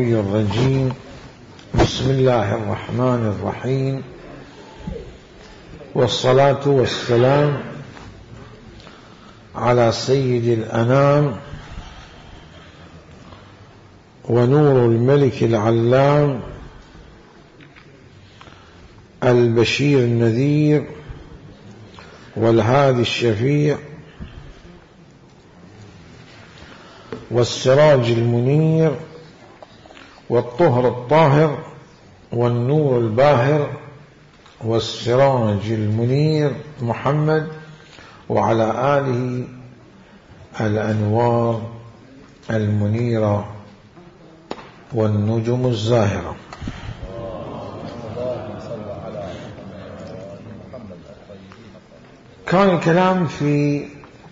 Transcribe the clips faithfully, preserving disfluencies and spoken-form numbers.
العربي الرجيم. بسم الله الرحمن الرحيم، والصلاة والسلام على سيد الأنام ونور الملك العلام البشير النذير والهادي الشفيع والسراج المنير والطهر الطاهر والنور الباهر والسراج المنير محمد وعلى آله الأنوار المنيرة والنجم الزاهرة. كان الكلام في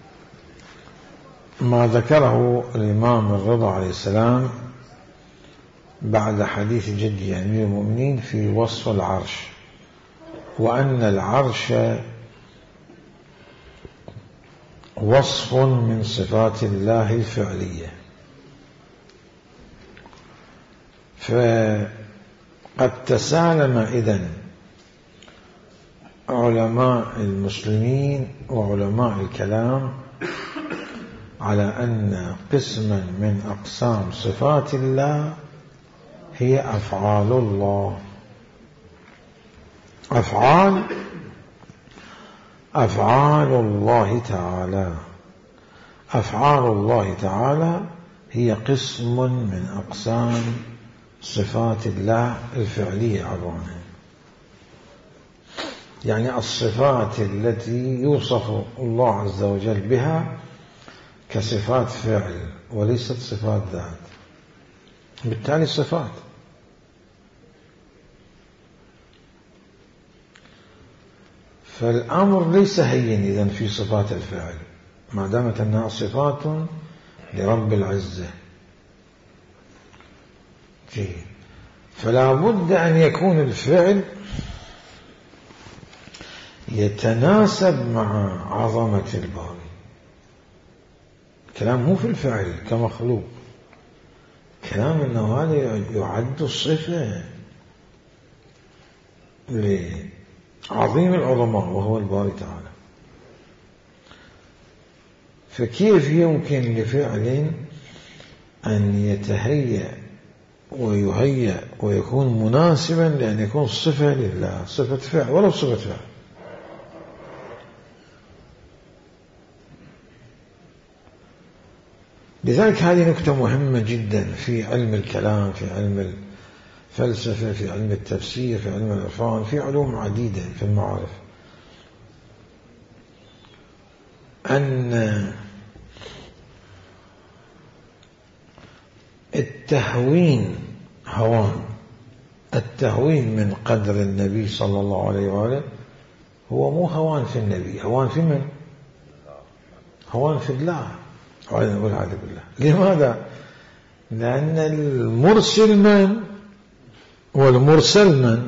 ما ذكره الإمام الرضا عليه السلام بعد حديث جدي أمير المؤمنين في وصف العرش، وأن العرش وصف من صفات الله الفعلية. فقد تسالم إذن علماء المسلمين وعلماء الكلام على أن قسما من أقسام صفات الله هي أفعال الله. أفعال أفعال الله تعالى أفعال الله تعالى هي قسم من أقسام صفات الله الفعلية عظيمة، يعني الصفات التي يوصف الله عز وجل بها كصفات فعل وليست صفات ذات، بالتالي صفات. فالأمر ليس هين إذن في صفات الفعل ما دامت أنها صفات لرب العزة. جيد. فلا بد أن يكون الفعل يتناسب مع عظمة الباري. كلام مو في الفعل كمخلوق، كلام أنه هذا يعد الصفة لعظيم العظماء وهو الباري تعالى. فكيف يمكن لفعل أن يتهيأ ويهيأ ويكون مناسبا لأن يكون صفة لله، صفة فعل ولو صفة فعل؟ لذلك هذه نكتة مهمة جدا في علم الكلام، في علم الفلسفة، في علم التفسير، في علم العرفان، في علوم عديدة في المعارف، أن التهوين هوان التهوين من قدر النبي صلى الله عليه وآله هو مو هوان في النبي، هوان في من؟ هوان في الله والعياذ بالله. لماذا؟ لأن المرسل من والمرسل من؟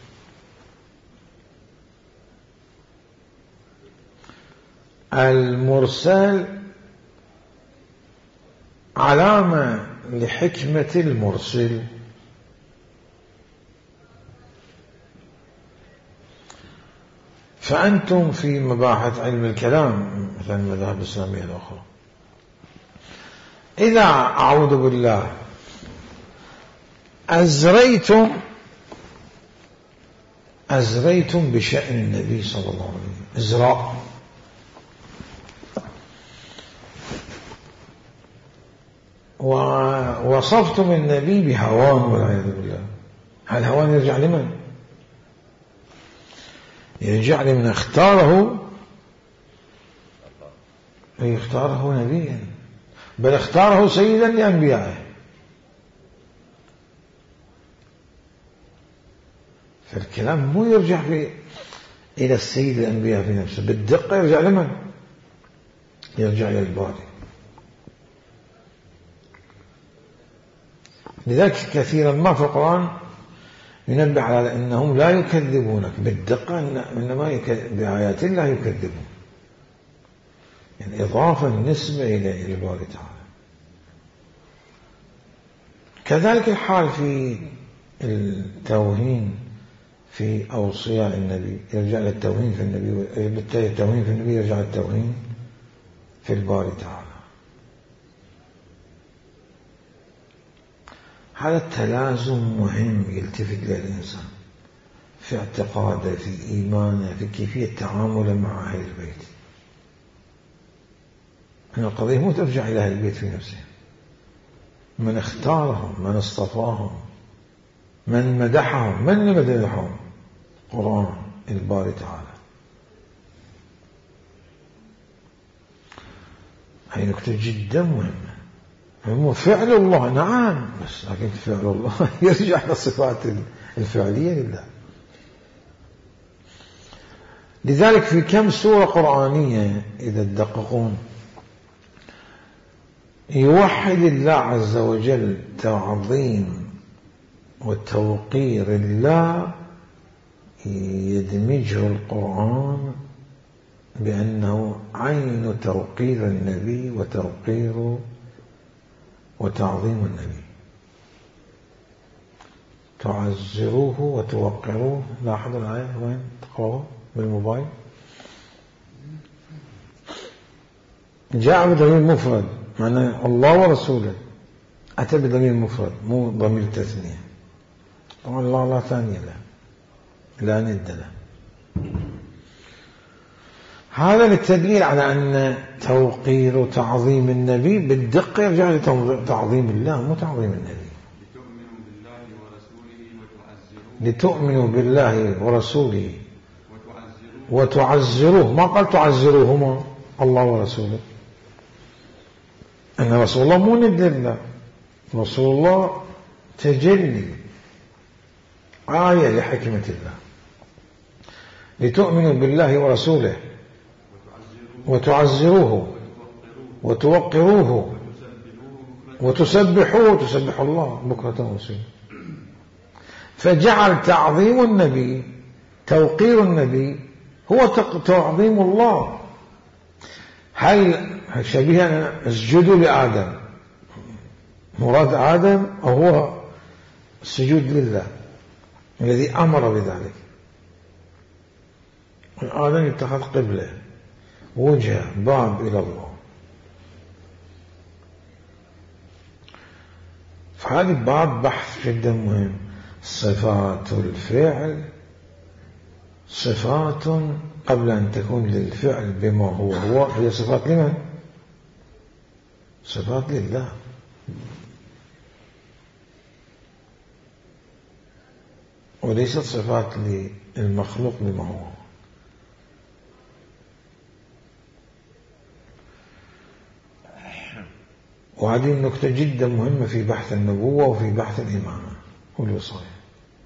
المرسل علامة لحكمة المرسل. فأنتم في مباحث علم الكلام مثل المذاهب الإسلامية الأخرى، إذا أعوذ بالله أزريتم أزريتم بشأن النبي صلى الله عليه وسلم إزراء، ووصفتم النبي بهوان والعياذ بالله، هل هوان يرجع لمن؟ يرجع لمن اختاره، يختاره نبيا، بل اختاره سيدا لأنبيائه. فالكلام مو يرجع في إلى السيد الأنبياء في نفسه، بالدقة يرجع لمن؟ يرجع إلى الباري. لذلك كثيرا ما في القرآن ينبه على أنهم لا يكذبونك بالدقة، إنما بآيات الله يكذبون، يعني إضافة النسبة إلى الباري تعالى. كذلك الحال في التوهين في أوصياء النبي، يرجع للتوهين في النبي، بالتالي التوهين في النبي يرجع للتوهين في الباري تعالى. هذا التلازم مهم يلتفت له الإنسان في اعتقاده، في إيمانه، في كيفية تعامله مع أهل البيت. أن القضية مو ترجع إلى أهل البيت في نفسه، من اختارهم، من اصطفاهم، من مدحهم، من مدحهم، قرآن الباري تعالى. هي نكتة جدا مهمة. هو فعل الله نعم، بس لكن فعل الله يرجع للصفات الفعلية لله. لذلك في كم سورة قرآنية إذا تدققون يوحد الله عز وجل تعظيم وتوقير الله، يدمجه القرآن بأنه عين توقير النبي وتوقير وتعظيم النبي. تعزروه وتوقروه. لاحظوا الآية وين تقرأوها بالموبايل. جاء بضمير مفرد معناه الله ورسوله، أتى بضمير مفرد مو ضمير تثنية. طبعا الله لا ثانية له، لا ند له. هذا للتدليل على أن توقير وتعظيم النبي بالدقة يرجع لتعظيم الله مو تعظيم النبي. لتؤمنوا بالله ورسوله وتعزروه. ما قال تعزروهما الله ورسوله. أن رسول الله مو ند لله، رسول الله تجلي آية لحكمة الله. لتؤمنوا بالله ورسوله وتعزروه وتوقروه وتسبحوه، تسبح الله بكرة وأصيلا. فجعل تعظيم النبي، توقير النبي هو تعظيم الله. هل شبيها اسجدوا لآدم، مراد آدم أو هو السجود لله الذي أمر بذلك؟ آدم اتخذ قبلة، وجه، باب إلى الله. فهذا باب بحث جدا مهم. صفات الفعل صفات قبل أن تكون للفعل بما هو هو، هي صفات لمن؟ صفات لله. وليست صفات للمخلوق بما هو. وهذه النكتة جدا مهمة في بحث النبوة وفي بحث الإمامة والوصاية.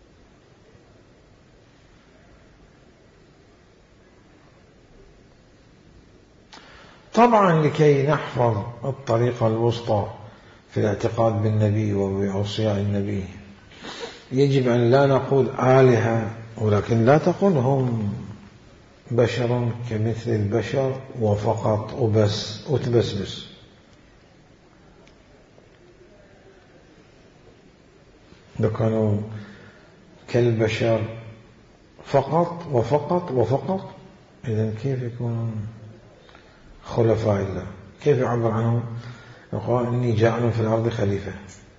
طبعا لكي نحفظ الطريقة الوسطى في الاعتقاد بالنبي وبأوصياء النبي يجب أن لا نقول آلهة، ولكن لا تقول هم بشر كمثل البشر وفقط وبس وتبسبس. لو كانوا كالبشر فقط وفقط وفقط، إذن كيف يكونون خلفاء الله؟ كيف يعبر عنهم؟ يقول إني جاعل في الأرض خليفة.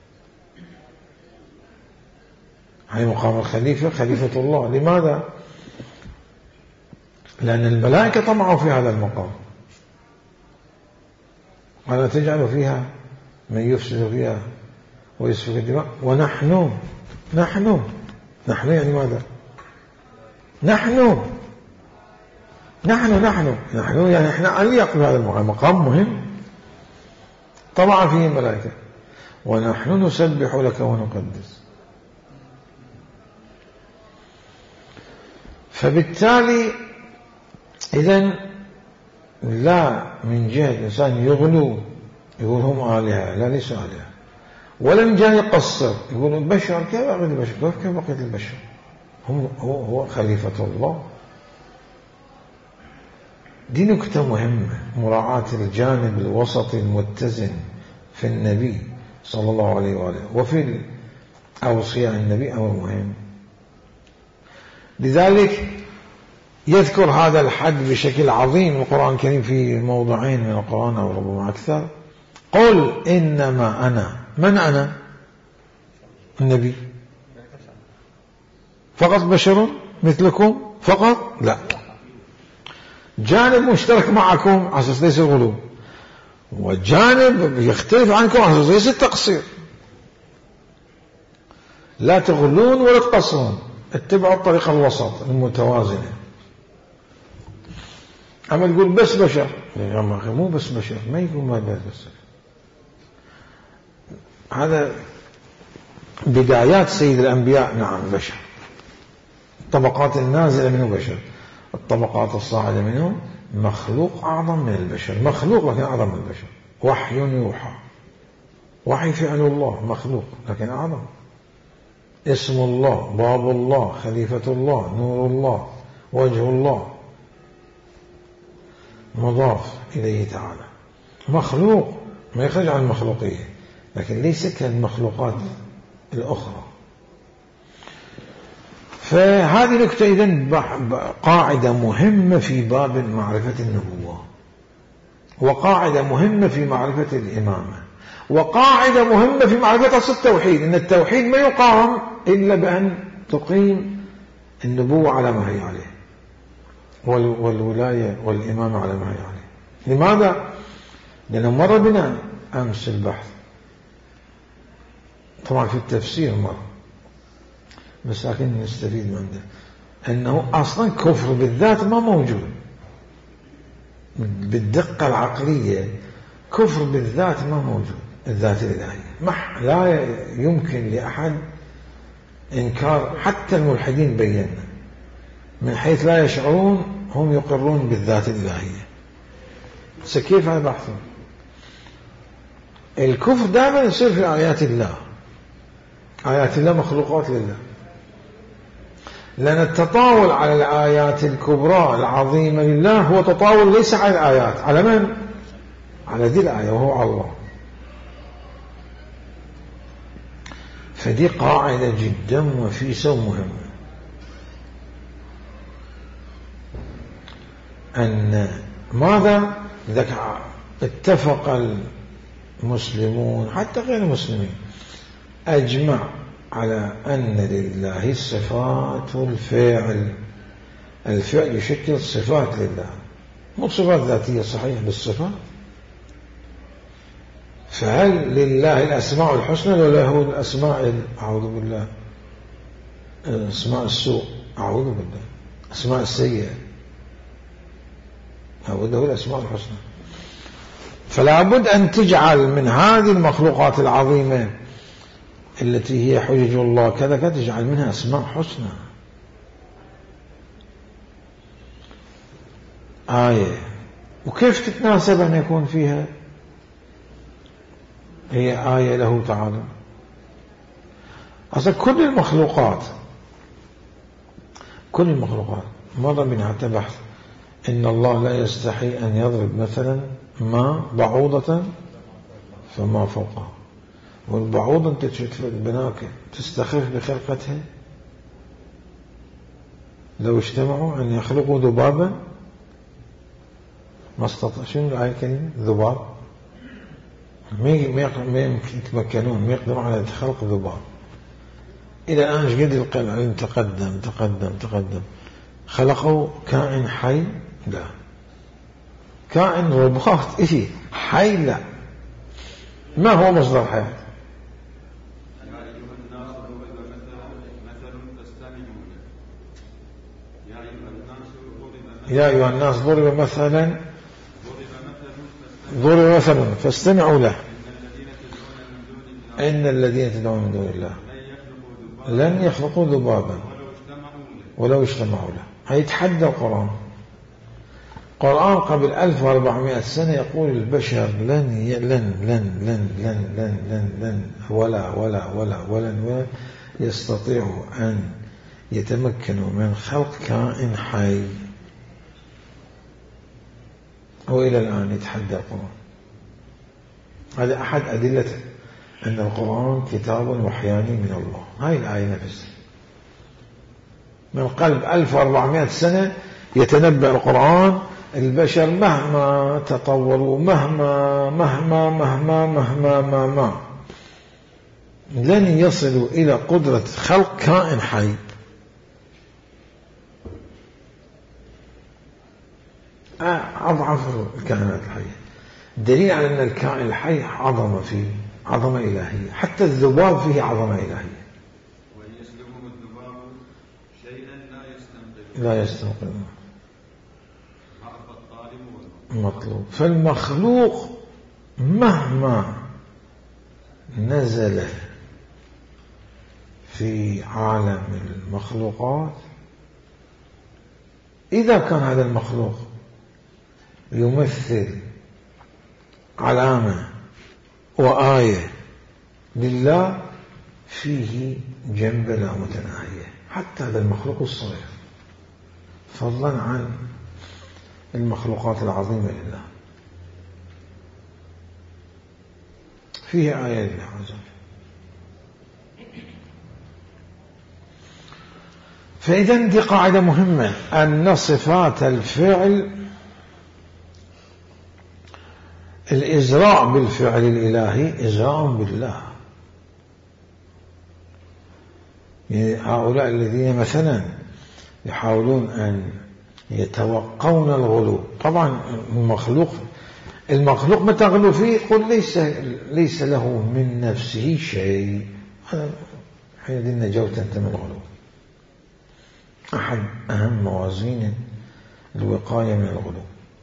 هاي مقام الخليفة خليفة الله. لماذا؟ لأن الملائكة طمعوا في هذا المقام. قال تجعل فيها من يفسد فيها ويسفك الدماء ونحن نحن نحن يعني ماذا؟ نحن نحن نحن نحن يعني احنا أليق بهذا المقام، مقام مهم طمع فيه الملائكة. ونحن نسبح لك ونقدس. فبالتالي إذن لا من جهة الإنسان يغلو يقول هم آلهة، لا ليس آلهة. ولا من جهة يقصر يقول البشر كيف بقية البشر، كيف كيف بقية البشر، هم هو هو خليفة الله. دي نكتة مهمة، مراعاة الجانب الوسطي المتزن في النبي صلى الله عليه وآله. وفي أوصياء النبي أمر مهم، لذلك يذكر هذا الحد بشكل عظيم القرآن الكريم في موضعين من القرآن أو ربما أكثر. قل إنما أنا، من أنا؟ النبي فقط بشر مثلكم فقط؟ لا، جانب مشترك معكم على أساس ليس الغلو، وجانب يختلف عنكم على أساس ليس التقصير. لا تغلون ولا تقصرون، اتبعوا الطريقة الوسط المتوازنة. أما تقول بس بشر، يا أخي مو بس بشر، ما يكون ما بس بشر. هذا بدايات سيد الأنبياء، نعم بشر، الطبقات النازلة منه بشر، الطبقات الصاعدة منه مخلوق أعظم من البشر، مخلوق لكن أعظم من البشر، وحي يوحى، وحي فعل الله، مخلوق لكن أعظم، اسم الله، باب الله، خليفة الله، نور الله، وجه الله، مضاف إليه تعالى، مخلوق ما يخرج عن المخلوقية لكن ليس كالمخلوقات الأخرى. فهذه نكتة إذن قاعدة مهمة في باب معرفة النبوة، وقاعدة مهمة في معرفة الإمامة، وقاعدة مهمة في معرفة أصل التوحيد، إن التوحيد ما يقام إلا بأن تقيم النبوة على ما هي عليه، والولاية والإمامة على ما هي عليه. لماذا؟ لأنه مر بنا أمس البحث طبعا في التفسير مر، بس لكن نستفيد من ده، أنه أصلا كفر بالذات ما موجود بالدقة العقلية، كفر بالذات ما موجود، الذات الإلهية لا يمكن لأحد إنكار، حتى الملحدين بينا من حيث لا يشعرون هم يقرون بالذات الإلهية. سكيف هذا بحث؟ الكفر دائما يصير في آيات الله، آيات الله مخلوقات لله، لأن التطاول على الآيات الكبرى العظيمة لله هو تطاول ليس على الآيات، على من؟ على ذي الآية وهو على الله. فدي قاعدة جدا وفيسة ومهمة، أن ماذا ذكر اتفق المسلمون حتى غير المسلمين أجمع على أن لله الصفات والفعل، الفعل يشكل صفات لله، مو صفات ذاتية صحيح بالصفات. فهل لله الأسماء الحسنى ولا هو الأسماء أعوذ بالله أسماء السوء، أعوذ بالله أسماء السيئة، هو ده الأسماء الحسنى. فلا بد أن تجعل من هذه المخلوقات العظيمة التي هي حجج الله كذا كذا تجعل منها أسماء حسنى. آية وكيف تتناسب أن يكون فيها هي آية له تعالى؟ أصلا كل المخلوقات كل المخلوقات مر بنا حتى بحث إن الله لا يستحي أن يضرب مثلا ما بعوضة فما فوقها، والبعوضة أنت تشوف البناك تستخف بخلقتها، لو اجتمعوا أن يخلقوا ذبابا ما استطاع. شنو الآية الكريمة؟ ذباب ما يمكن يتمكنون، ما يقدرون على خلق ذباب. إلى الآن ايش قد القلم تقدم تقدم تقدم خلقوا كائن حي؟ لا. كائن روبوت إيه حي؟ لا. ما هو مصدر حياة؟ يا أيها الناس ضرب مثلا ضرب مثلا فاستمعوا له إن الذين تدعون من دون الله لن يخلقوا ذبابا ولو اجتمعوا له. هيتحدى القرآن. القرآن قبل ألف وأربعمائة سنة يقول البشر لن ي... لن لن لن لن لن لن لن ولا ولا ولا ولن ولا يستطيعوا أن يتمكنوا من خلق كائن حي، وإلى الآن يتحدى القرآن. هذا أحد أدلة أن القرآن كتاب وحياني من الله. هاي الآية نفسها من قلب ألف وأربعمائة سنة يتنبأ القرآن. البشر مهما تطوروا مهما مهما مهما مهما مهما لن يصلوا إلى قدرة خلق كائن حي. أضعف الكائنات الحية. دليل على أن الكائن الحي عظمة فيه عظمة إلهية. حتى الذباب فيه عظمة إلهية. وإن يسلبهم الذباب شيئا لا يستنقذ لا يستنقذ ضعف الطالب المطلوب. فالمخلوق مهما نزل في عالم المخلوقات إذا كان هذا المخلوق يمثل علامة وآية لله فيه جنب لا متناهية. حتى هذا المخلوق الصغير فضلا عن المخلوقات العظيمة لله فيه آية لله عز وجل. فإذا دي قاعدة مهمة أن صفات الفعل الإزراء بالفعل الإلهي إزراء بالله. يعني هؤلاء الذين مثلا يحاولون أن يتوقون الغلو. طبعا المخلوق المخلوق متى غلو فيه يقول ليس, ليس له من نفسه شيء. حينئذ نجوت أنت من الغلو. أحد أهم موازين الوقاية من الغلو.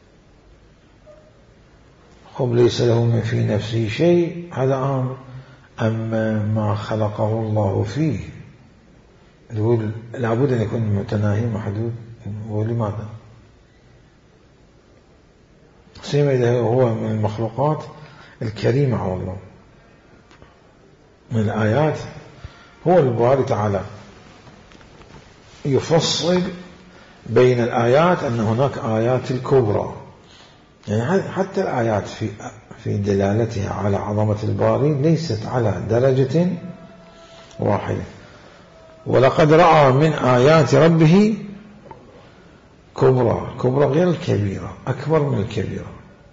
خب ليس له من في نفسه شيء هذا أمر. أما ما خلقه الله فيه يقول لابد أن يكون متناهي محدود. ولماذا؟ سيما إذا هو من المخلوقات الكريمة على الله. من الآيات هو الباري تعالى يفصل بين الآيات أن هناك آيات الكبرى. يعني حتى الآيات في في دلالتها على عظمة الباري ليست على درجة واحدة. ولقد رأى من آيات ربه كبرى. كبرى غير الكبيرة أكبر من الكبيرة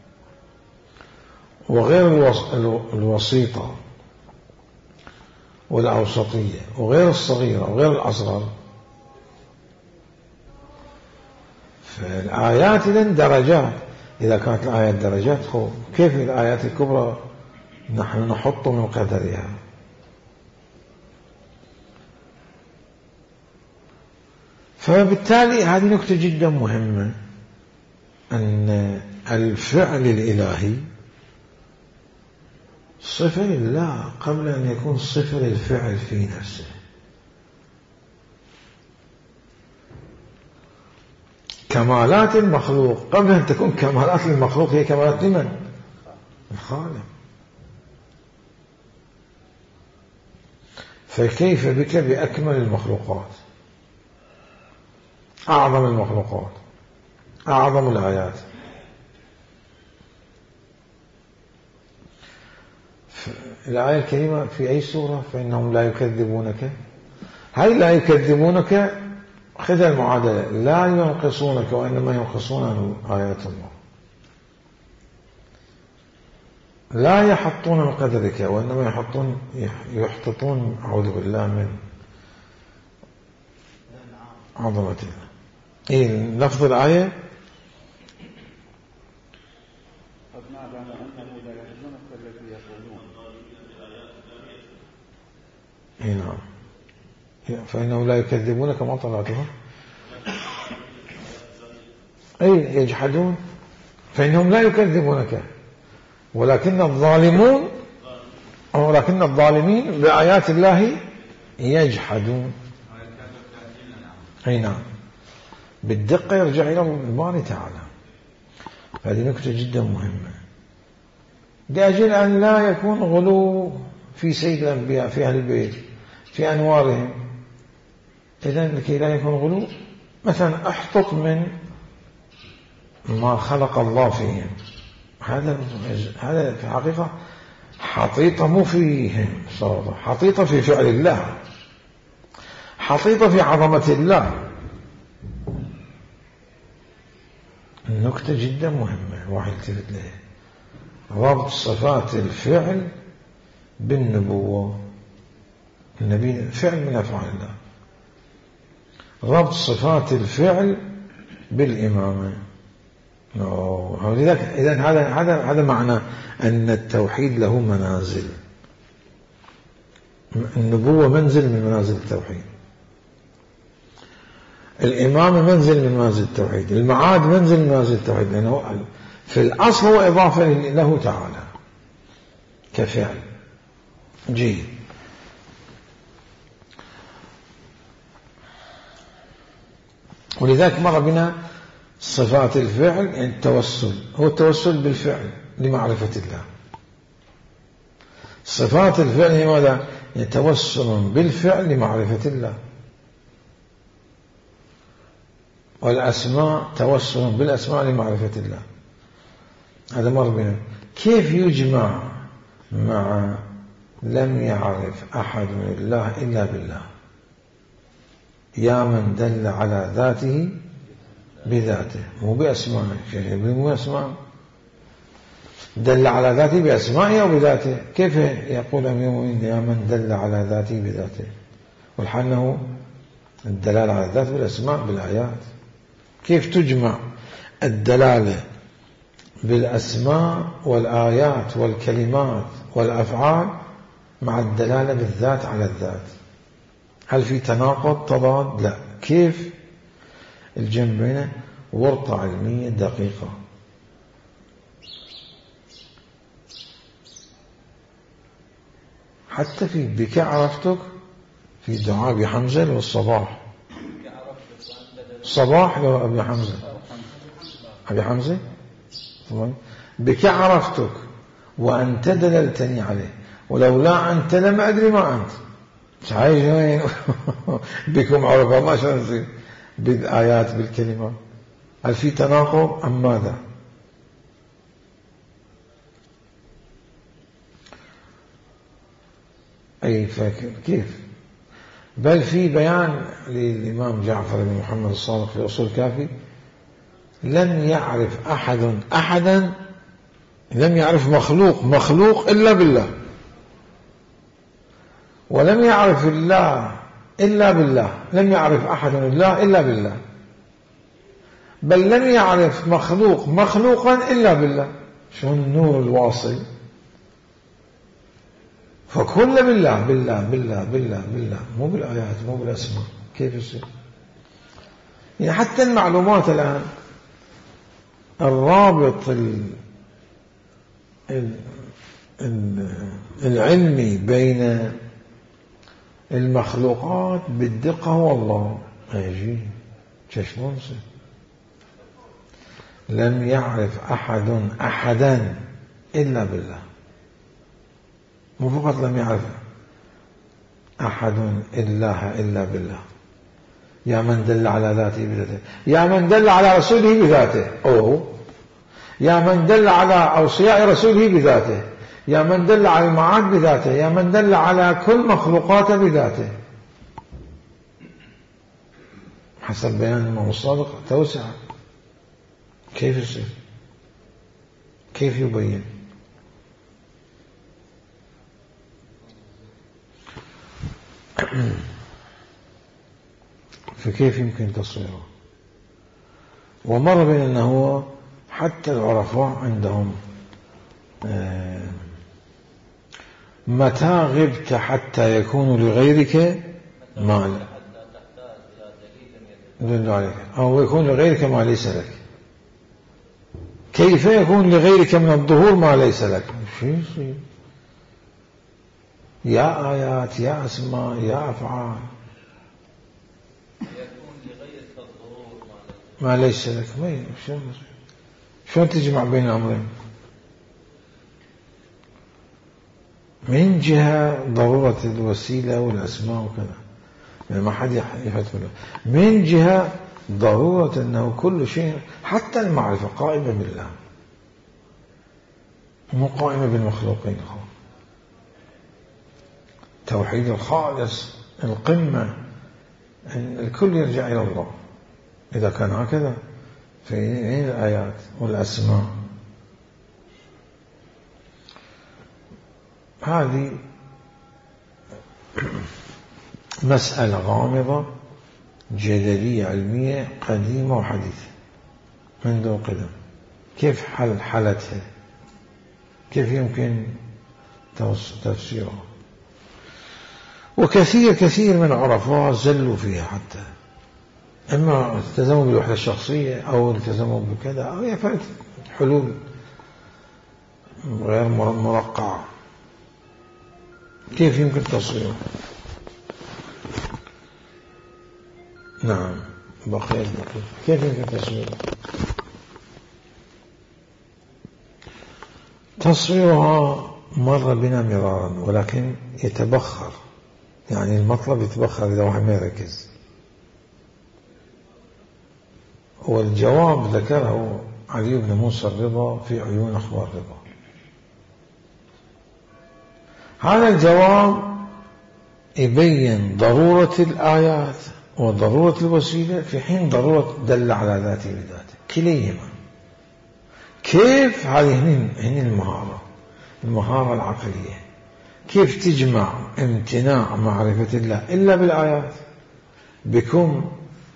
وغير الوسيطة والأوسطية وغير الصغيرة وغير الأصغر. فالآيات إذن درجات. إذا كانت الآيات درجات كيف الآيات الكبرى نحن نحط من قدرها. فبالتالي هذه نكتة جدا مهمة أن الفعل الإلهي صفة لله قبل أن يكون صفة للفعل في نفسه. كمالات المخلوق قبل أن تكون كمالات المخلوق هي كمالات لمن؟ الخالق. فكيف بك بأكمل المخلوقات أعظم المخلوقات أعظم الآيات. الآية الكريمة في أي سورة؟ فإنهم لا يكذبونك. هل لا يكذبونك خذ المعادلة لا ينقصونك وإنما ينقصون عن آيات الله. لا يحطون من قدرك وإنما يحطون يحتطون أعوذ بالله من عظمته. إيه لفظ الآية قد نعلم أنه لا يحزنك الذي يقولون. إيه نعم. فإنه لا يكذبونك ما طلعتها. أي يجحدون. فإنهم لا يكذبونك ولكن الظالمون ولكن الظالمين بآيات الله يجحدون. أي نعم. بالدقة يرجع إلى الباري تعالى. هذه نكتة جدا مهمة لأجل أن لا يكون غلو في سيد الأنبياء في أهل البيت في أنوارهم. إذن لكي لا يكون غلو مثلا أحطط من ما خلق الله فيهم. هذا هذا في الحقيقة حطيطة مو فيهم صوته، حطيطة في فعل الله، حطيطة في عظمة الله. النكتة جدا مهمة الواحد يلتفت لها، ربط صفات الفعل بالنبوة. النبي فعل من أفعال الله، ربط صفات الفعل بالإمامة. لذلك هذا هذا هذا معنى أن التوحيد له منازل. النبوة منزل من منازل التوحيد، الإمامة منزل من منازل التوحيد، المعاد منزل من منازل التوحيد، لأنه في الأصل هو إضافة له تعالى كفعل. جيد. ولذلك مر بنا صفات الفعل، يعني التوسل، هو التوسل بالفعل لمعرفة الله. صفات الفعل هي ماذا؟ يتوسل بالفعل لمعرفة الله. والأسماء توسل بالأسماء لمعرفة الله. هذا مر بنا. كيف يجمع مع لم يعرف أحد الله إلا بالله؟ يا من دل على ذاته بذاته، مو بأسمائه، مو بأسمائه، دل على ذاته بأسمائه أو بذاته. كيف يقول أمير المؤمنين يا من دل على ذاته بذاته، والحال أنه الدلالة على الذات بالأسماء بالآيات؟ كيف تجمع الدلالة بالأسماء والآيات والكلمات والأفعال مع الدلالة بالذات على الذات؟ هل في تناقض تضاد؟ لا. كيف الجمع بين ورطة علمية دقيقة؟ حتى في بك عرفتك في دعاء أبي حمزة والصباح، صباح لو أبي حمزة، أبي حمزة بك عرفتك وأنت دللتني عليه، ولولا أنت لم أدري ما أنت. عايش وين بكم عرفة ما شاء نصير بالآيات بالكلمات. هل في تناقض أم ماذا؟ أي فاكر كيف؟ بل في بيان للإمام جعفر بن محمد الصادق في أصول كافي، لم يعرف أحد أحدا، لم يعرف مخلوق مخلوق إلا بالله، ولم يعرف الله إلا بالله، لم يعرف أحد الله إلا بالله، بل لم يعرف مخلوق مخلوقا إلا بالله. شو النور الواصل؟ فكل بالله بالله بالله بالله بالله، مو بالآيات مو بالأسماء. كيف يصير؟ يعني حتى المعلومات الآن الرابط ال ال ال العلمي بين المخلوقات بالدقة هو الله. أيجي شلون يصير؟ لم يعرف أحد أحدا إلا بالله، مو فقط لم يعرف أحد الله إلا بالله. يا من دل على ذاته بذاته، يا من دل على رسوله بذاته، أو يا من دل على أوصياء رسوله بذاته، يا من دل على المعاد بذاته، يا من دل على كل مخلوقات بذاته. حسب بيان الإمام الصادق توسع. كيف يصير؟ كيف يبين؟ فكيف يمكن تصويره؟ ومر بين أنه حتى العرفاء عندهم متى غبت حتى يكون لغيرك ما عليك، أو يكون لغيرك ما ليس لك. كيف يكون لغيرك من الظهور ما ليس لك؟ شيء شيء يا آيات يا أسماء يا أفعال. يكون لغيرك الظهور ما ليس لك. ما شلون شلون تجمع بين الأمرين؟ من جهة ضرورة الوسيلة والأسماء وكذا، يعني ما حد يفتح له. من جهة ضرورة أنه كل شيء حتى المعرفة قائمة بالله، مو قائمة بالمخلوقين. توحيد الخالص القمة، أن الكل يرجع إلى الله. إذا كان هكذا فين الآيات والأسماء؟ هذه مسألة غامضة جدلية علمية قديمة وحديثة منذ القدم. كيف حل حلتها؟ كيف يمكن تفسيرها؟ وكثير كثير من العرفاء زلوا فيها، حتى إما التزموا بالوحدة الشخصية أو التزموا بكذا، أو يفعل حلول غير مرقعة. كيف يمكن تصويره؟ نعم بقيت بقيت كيف يمكن تصويره؟ تصويرها مر بنا مرارا، ولكن يتبخر، يعني المطلب يتبخر إذا واحد ما يركز. والجواب ذكره علي بن موسى الرضا في عيون أخبار الرضا. هذا الجواب يبين ضرورة الآيات وضرورة الوسيلة في حين ضرورة دل على ذاته بذاته كليهما. كيف؟ هذه هني المهارة، المهارة العقلية. كيف تجمع امتناع معرفة الله إلا بالآيات؟ بكم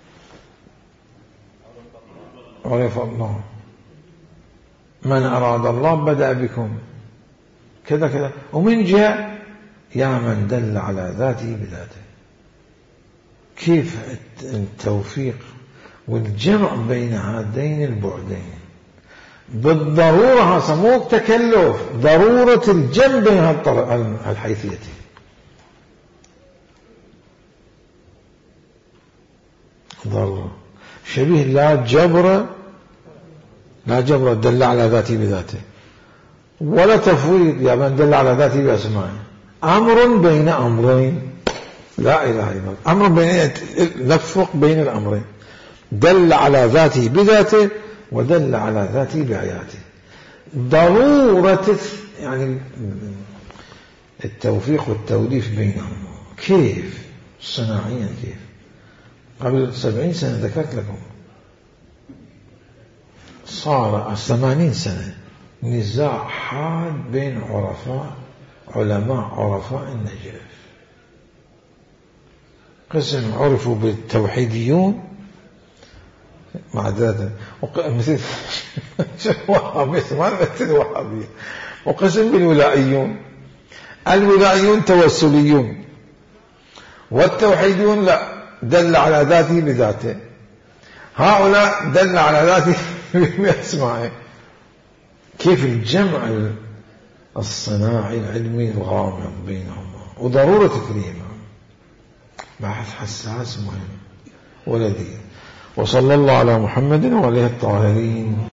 عرف الله، من أراد الله بدأ بكم كذا كذا، ومن جاء يا من دل على ذاته بذاته. كيف التوفيق والجمع بين هذين البعدين بالضرورة؟ سموك تكلف، ضرورة الجمع بين الحيثيتين. ضرورة شبيه لا جبر، لا جبر دل على ذاته بذاته، ولا تفويض يا من دل على ذاته بأسمائه. أمر بين أمرين، لا إله إلا الله، أمر بين، نفرق بين الأمرين، دل على ذاته بذاته ودل على ذاته بآياته. ضرورة يعني التوفيق والتوليف بينهم. كيف صناعيا؟ كيف؟ قبل سبعين سنة ذكرت لكم، صار ثمانين سنة نزاع حاد بين عرفاء علماء عرفاء النجف. قسم عرفوا بالتوحيديون مع ذلك مثل وهابية، ما مثل وهابية، وقسم بالولائيون. الولائيون توسليون، والتوحيديون لا، دل على ذاته بذاته. هؤلاء دل على ذاته بأسمائه. كيف الجمع الصناعي العلمي الغامض بينهما وضرورة تكريمه؟ بحث حساس مهم ولذيذ. وصلى الله على محمد وعليه الطاهرين.